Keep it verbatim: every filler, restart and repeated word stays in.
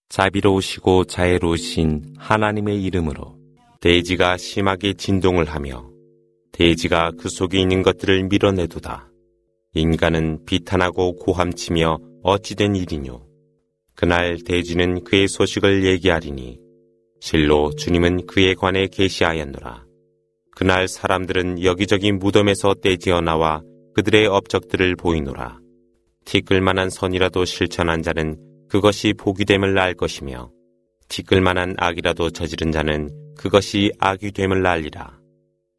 자비로우시고 자애로우신 하나님의 이름으로 대지가 심하게 진동을 하며 대지가 그 속에 있는 것들을 밀어내도다. 인간은 비탄하고 고함치며 어찌된 일이뇨. 그날 대지는 그의 소식을 얘기하리니 실로 주님은 그에 관해 계시하였노라. 그날 사람들은 여기저기 무덤에서 떼지어 나와 그들의 업적들을 보이노라. 티끌만한 선이라도 실천한 자는 그것이 복이됨을 알 것이며 티끌만한 악이라도 저지른 자는 그것이 악이 됨을 알리라.